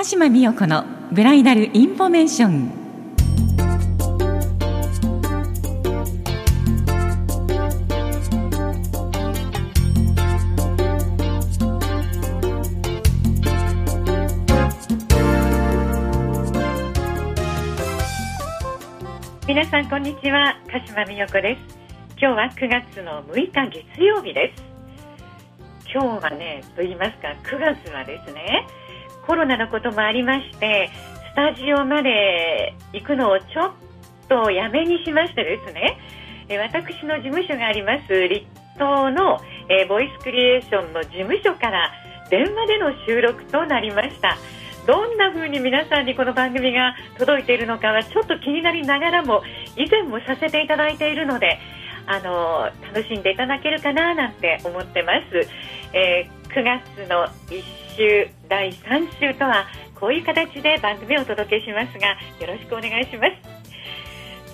鹿島美代子のブライダルインフォメーション。 皆さんこんにちは、鹿島美代子です。今日は9月の6日月曜日です。今日はね、と言いますか、9月はですね、コロナのこともありまして、スタジオまで行くのをちょっとやめにしましてですね、私の事務所があります立東のボイスクリエーションの事務所から電話での収録となりました。どんな風に皆さんにこの番組が届いているのかはちょっと気になりながらも、以前もさせていただいているので、楽しんでいただけるかななんて思ってます。9月の1週第3週とはこういう形で番組をお届けしますが、よろしくお願いします。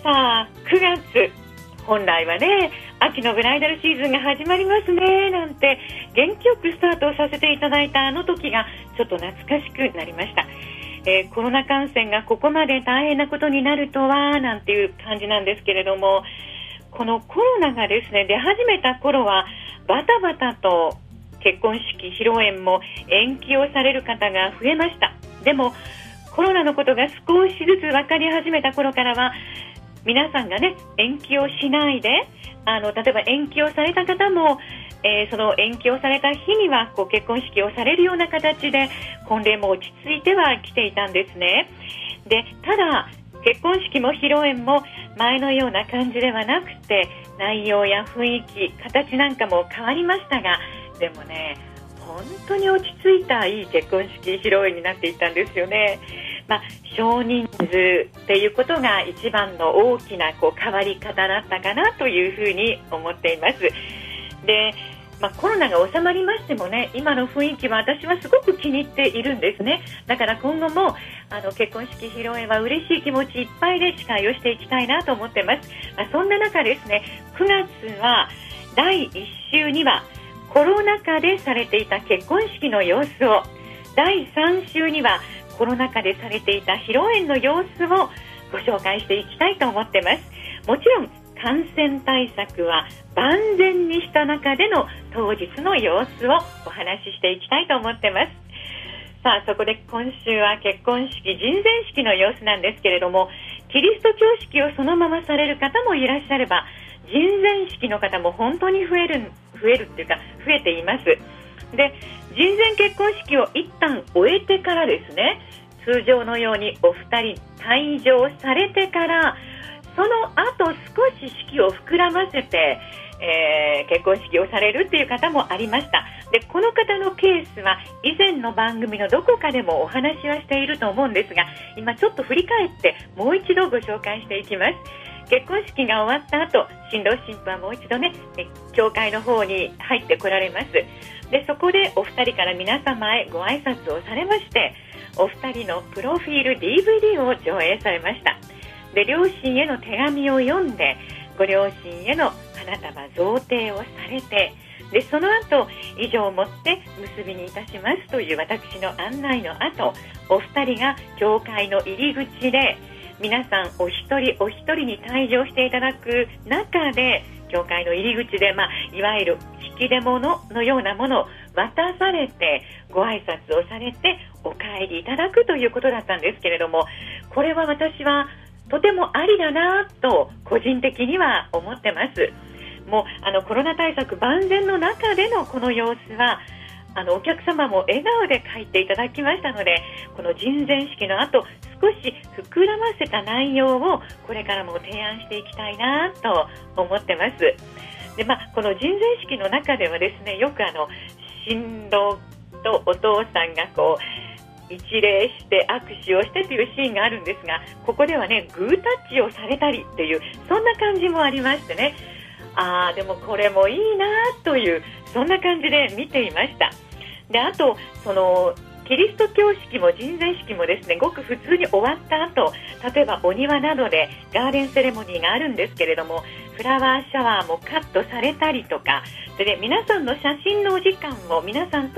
さあ、9月本来はね、秋のブライダルシーズンが始まりますねなんて元気よくスタートをさせていただいたあの時がちょっと懐かしくなりました。コロナ感染がここまで大変なことになるとはなんていう感じなんですけれども、このコロナがですね出始めた頃はバタバタと結婚式披露宴も延期をされる方が増えました。でもコロナのことが少しずつ分かり始めた頃からは、皆さんがね延期をしないで、例えば延期をされた方も、その延期をされた日には結婚式をされるような形で婚礼も落ち着いてはきていたんですね。で、ただ結婚式も披露宴も前のような感じではなくて、内容や雰囲気、形なんかも変わりましたが、でもね、本当に落ち着いたいい結婚式披露宴になっていたんですよね。少人数っていうことが一番の大きな変わり方だったかなというふうに思っています。で、コロナが収まりましてもね、今の雰囲気は私はすごく気に入っているんですね。だから今後も結婚式披露宴は嬉しい気持ちいっぱいで司会をしていきたいなと思ってます。そんな中ですね、9月は第1週にはコロナ禍でされていた結婚式の様子を、第3週にはコロナ禍でされていた披露宴の様子をご紹介していきたいと思ってます。もちろん感染対策は万全にした中での当日の様子をお話ししていきたいと思ってます。さあ、そこで今週は結婚式、人前式の様子なんですけれども、キリスト教式をそのままされる方もいらっしゃれば、人前式の方も本当に増えるっていうか増えています。で、人前結婚式を一旦終えてからですね、通常のようにお二人退場されてから、その後少し式を膨らませて、結婚式をされるっていう方もありました。で、この方のケースは以前の番組のどこかでもお話はしていると思うんですが、今ちょっと振り返ってもう一度ご紹介していきます。結婚式が終わった後、新郎新婦はもう一度ね、教会の方に入ってこられます。で、そこでお二人から皆様へご挨拶をされまして、お二人のプロフィール DVD を上映されました。で、両親への手紙を読んで、ご両親への花束贈呈をされて、で、その後以上をもって結びにいたしますという私の案内の後、お二人が教会の入り口で皆さんお一人お一人に退場していただく中で、教会の入り口で、いわゆる引き出物のようなものを渡されてご挨拶をされてお帰りいただくということだったんですけれども、これは私はとてもありだなと個人的には思ってます。もうコロナ対策万全の中でのこの様子は、お客様も笑顔で書いていただきましたので、この人前式の後少し膨らませた内容をこれからも提案していきたいなと思ってます。で、この人前式の中ではですね、よく新郎とお父さんが一礼して握手をしてというシーンがあるんですが、ここではね、グータッチをされたりっていう、そんな感じもありましてね、でもこれもいいなという、そんな感じで見ていました。で、あとキリスト教式も人前式もですね、ごく普通に終わった後、例えばお庭などでガーデンセレモニーがあるんですけれども、フラワーシャワーもカットされたりとかで、皆さんの写真のお時間を、皆さんとの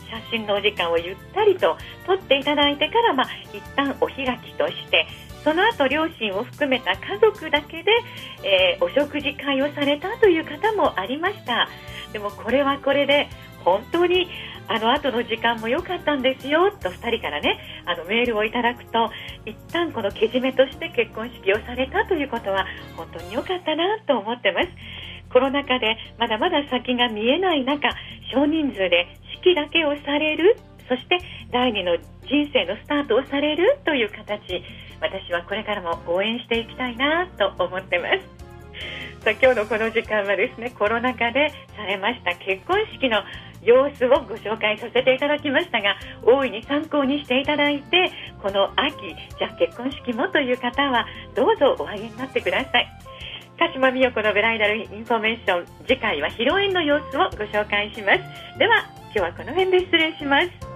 写真のお時間をゆったりと撮っていただいてから、一旦お開きとして、その後両親を含めた家族だけで、お食事会をされたという方もありました。でもこれはこれで本当に後の時間も良かったんですよと2人からねメールをいただくと、一旦このけじめとして結婚式をされたということは本当に良かったなと思ってます。コロナ禍でまだまだ先が見えない中、少人数で式だけをされる、そして第二の人生のスタートをされるという形、私はこれからも応援していきたいなと思ってます。さあ今日のこの時間はですね、コロナ禍でされました結婚式の様子をご紹介させていただきましたが、大いに参考にしていただいて、この秋じゃあ結婚式もという方はどうぞお挙げになってください。鹿島美代子のブライダルインフォメーション、次回は披露宴の様子をご紹介します。では今日はこの辺で失礼します。